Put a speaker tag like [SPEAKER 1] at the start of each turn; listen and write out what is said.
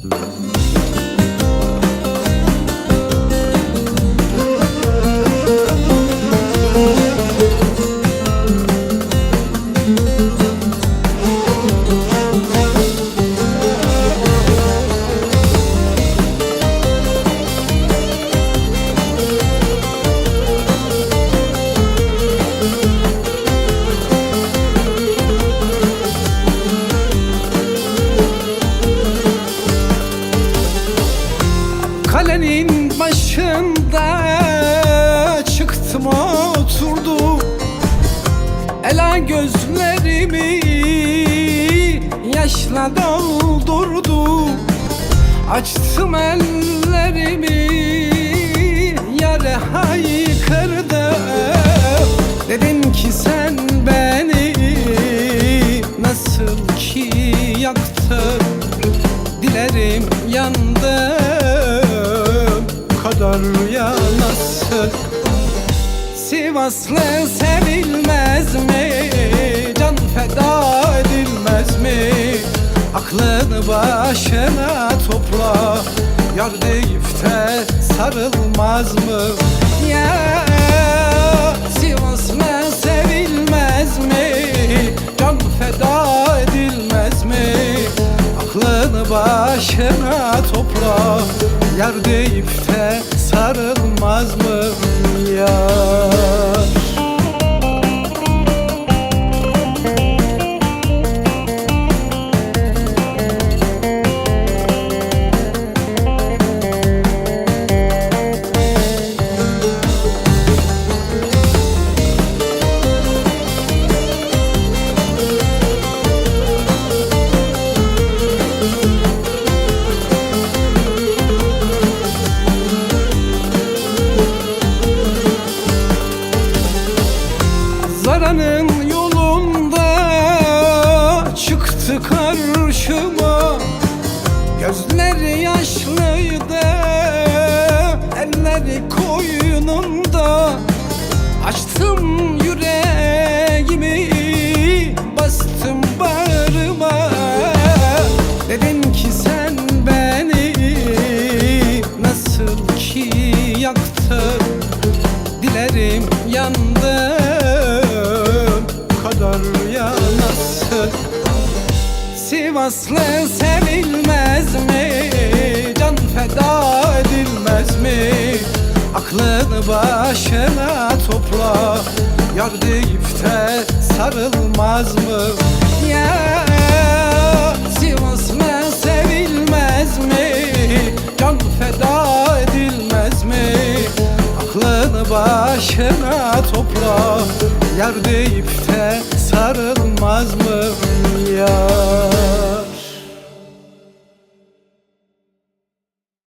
[SPEAKER 1] Kalenin başında çıktım oturdum, ela gözlerimi yaşla doldurdu. Açtım ellerimi, yâre haykırdım. Dedim ki sen beni nasıl ki yaktın, dilerim yandığım kadar yanasın. Sivaslı sevilmez mi? Can feda edilmez mi? Aklını başına topla, yar deyip de sarılmaz mı? Ya Sivaslı sevilmez mi? Can feda edilmez mi? Aklını başına topla, yar deyip de sarılmaz mı yar? Zara'nın yolunda çıktı karşıma, gözleri yaşlıydı, elleri koynunda. Açtım yüreğimi, bastım bağrıma. Dedim ki sen beni nasıl ki yaktın, dilerim yandığım kadar yanasın. Sivaslı sevilmez mi? Can feda edilmez mi? Aklını başına topla, yar deyip de sarılmaz mı? Ya Sivaslı sevilmez mi? Can feda edilmez mi? Aklını başına topla, yar deyip de sarılmaz mı ya?